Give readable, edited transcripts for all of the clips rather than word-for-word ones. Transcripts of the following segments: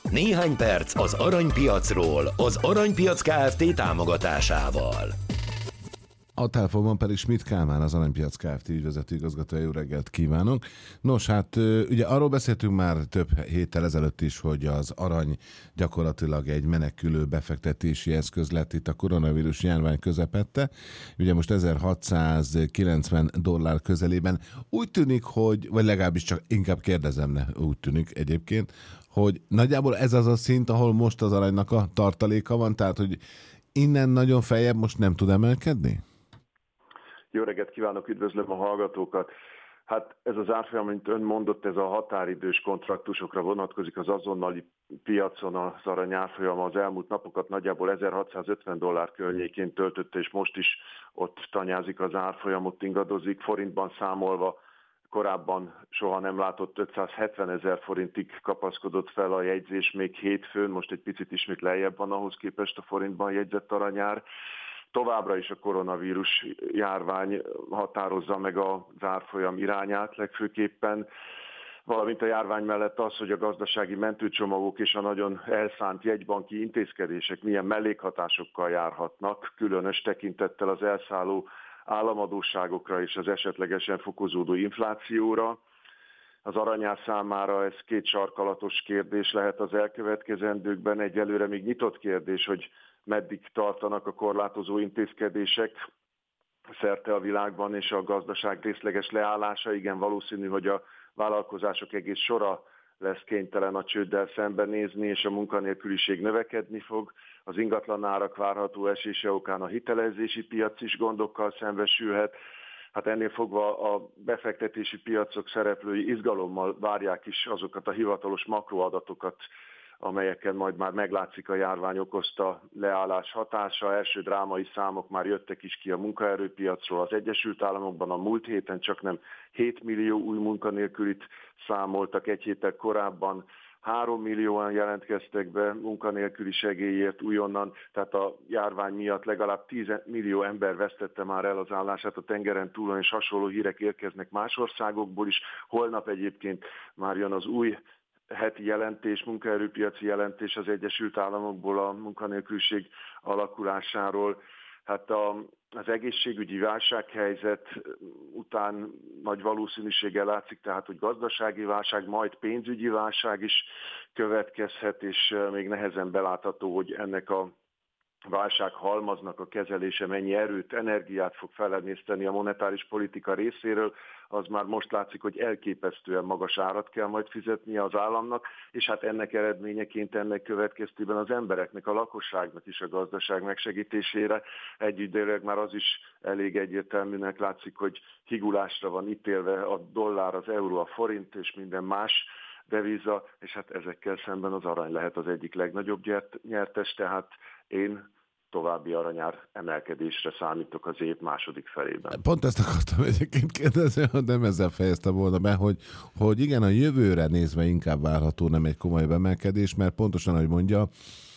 Néhány perc az aranypiacról, az Aranypiac Kft. Támogatásával. A telefonban pedig Schmidt Kálmán, az Aranypiac Kft. Ügyvezető igazgatója. Jó reggelt kívánok! Nos, hát ugye arról beszéltünk már több héttel ezelőtt is, hogy az arany gyakorlatilag egy menekülő befektetési eszköz lett itt a koronavírus járvány közepette. Ugye most $1690 közelében. Úgy tűnik, hogy, vagy legalábbis csak inkább kérdezem, úgy tűnik egyébként, hogy nagyjából ez az a szint, ahol most az aranynak a tartaléka van, tehát hogy innen nagyon feljebb most nem tud emelkedni? Jó reggelt kívánok, üdvözlöm a hallgatókat! Hát ez az árfolyam, mint ön mondott, ez a határidős kontraktusokra vonatkozik az azonnali piacon. Az arany árfolyama az elmúlt napokat nagyjából $1650 környékén töltötte, és most is ott tanyázik az árfolyam, ott ingadozik, forintban számolva. Korábban soha nem látott 570 000 forintig kapaszkodott fel a jegyzés még hétfőn, most egy picit ismét lejjebb van ahhoz képest a forintban jegyzett aranyár. Továbbra is a koronavírus járvány határozza meg az árfolyam irányát legfőképpen, valamint a járvány mellett az, hogy a gazdasági mentőcsomagok és a nagyon elszánt jegybanki intézkedések milyen mellékhatásokkal járhatnak, különös tekintettel az elszálló államadósságokra és az esetlegesen fokozódó inflációra. Az aranyár számára ez két sarkalatos kérdés lehet az elkövetkezendőkben. Egyelőre még nyitott kérdés, hogy meddig tartanak a korlátozó intézkedések szerte a világban, és a gazdaság részleges leállása. Igen, valószínű, hogy a vállalkozások egész sora lesz kénytelen a csőddel szembenézni, és a munkanélküliség növekedni fog. Az ingatlanárak várható esése okán a hitelezési piac is gondokkal szembesülhet. Hát ennél fogva a befektetési piacok szereplői izgalommal várják is azokat a hivatalos makroadatokat, amelyeken majd már meglátszik a járvány okozta leállás hatása. Első drámai számok már jöttek is ki a munkaerőpiacról. Az Egyesült Államokban a múlt héten csaknem 7 millió új munkanélkülit számoltak, egy héttel korábban 3 millióan jelentkeztek be munkanélküli segélyért újonnan, tehát a járvány miatt legalább 10 millió ember vesztette már el az állását a tengeren túlon, és hasonló hírek érkeznek más országokból is. Holnap egyébként már jön az új heti jelentés, munkaerőpiaci jelentés az Egyesült Államokból a munkanélküliség alakulásáról. Hát az egészségügyi válsághelyzet után nagy valószínűséggel látszik, tehát hogy gazdasági válság, majd pénzügyi válság is következhet, és még nehezen belátható, hogy ennek a válság halmaznak a kezelése mennyi erőt, energiát fog felemészteni a monetáris politika részéről. Az már most látszik, hogy elképesztően magas árat kell majd fizetnie az államnak, és hát ennek eredményeként, ennek következtében az embereknek, a lakosságnak is a gazdaság megsegítésére egyidejűleg már az is elég egyértelműnek látszik, hogy higulásra van ítélve a dollár, az euró, a forint és minden más devíza, és hát ezekkel szemben az arany lehet az egyik legnagyobb nyertes, tehát én további aranyár emelkedésre számítok az év második felében. Pont ezt akartam egyébként kérdezni, hogy nem ezzel fejeztem volna be, hogy igen, a jövőre nézve inkább várható nem egy komoly emelkedés, mert pontosan, ahogy mondja,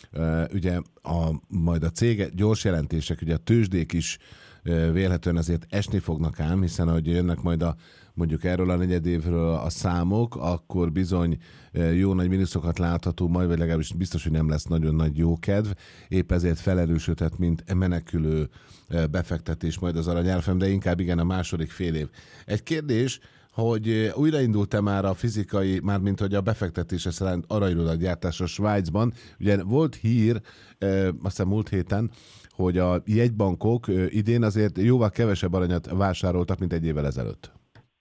ugye majd a cégek gyors jelentések, ugye a tőzsdék is vélhetően azért esni fognak ám, hiszen ahogy jönnek majd mondjuk erről a negyedévről a számok, akkor bizony jó nagy mínuszokat látható, majd vagy legalábbis biztos, hogy nem lesz nagyon nagy jó kedv. Épp ezért felerősödhet, mint menekülő befektetés majd az aranyárfolyam, de inkább igen a második fél év. Egy kérdés, hogy újraindult-e már a fizikai, mármint hogy a befektetése szerint aranyrudagyártás a Svájcban. Ugye volt hír, azt hiszem múlt héten, hogy a jegybankok idén azért jóval kevesebb aranyat vásároltak, mint egy évvel ezelőtt.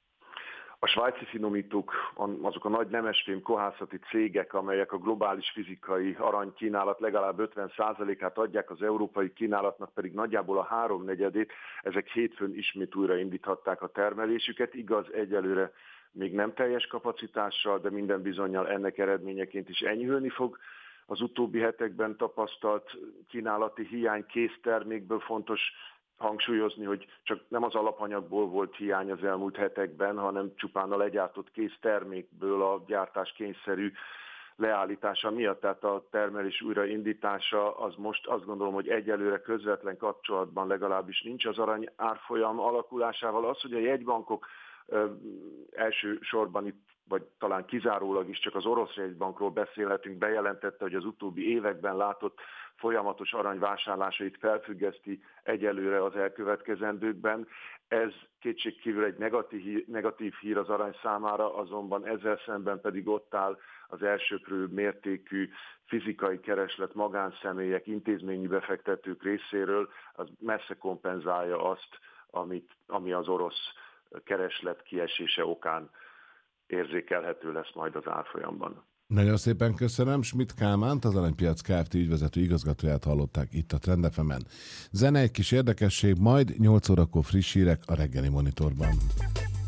A svájci finomítók, azok a nagy nemesfém kohászati cégek, amelyek a globális fizikai aranykínálat legalább 50%-át adják, az európai kínálatnak pedig nagyjából a 3/4, ezek hétfőn ismét újraindíthatták a termelésüket. Igaz, egyelőre még nem teljes kapacitással, de minden bizonnyal ennek eredményeként is enyhülni fog. Az utóbbi hetekben tapasztalt kínálati hiány késztermékből fontos hangsúlyozni, hogy csak nem az alapanyagból volt hiány az elmúlt hetekben, hanem csupán a legyártott késztermékből a gyártás kényszerű leállítása miatt, tehát a termelés újraindítása az most azt gondolom, hogy egyelőre közvetlen kapcsolatban legalábbis nincs az arany árfolyam alakulásával. Az, hogy a jegybankok elsősorban itt vagy talán kizárólag is csak az orosz jegybankról beszélhetünk, bejelentette, hogy az utóbbi években látott folyamatos aranyvásárlásait felfüggeszti egyelőre az elkövetkezendőkben. Ez kétségkívül egy negatív hír az arany számára, azonban ezzel szemben pedig ott áll az elsöprő mértékű fizikai kereslet magánszemélyek, intézményi befektetők részéről, az messze kompenzálja azt, ami az orosz kereslet kiesése okán érzékelhető lesz majd az árfolyamban. Nagyon szépen köszönöm. Schmidt Kálmánt, az Aranypiac Kft. Ügyvezető igazgatóját hallották itt a Trend FM-en. Zene, egy kis érdekesség, majd 8 órakor friss hírek a reggeli monitorban.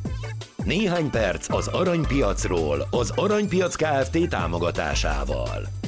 Néhány perc az aranypiacról, az Aranypiac Kft. Támogatásával.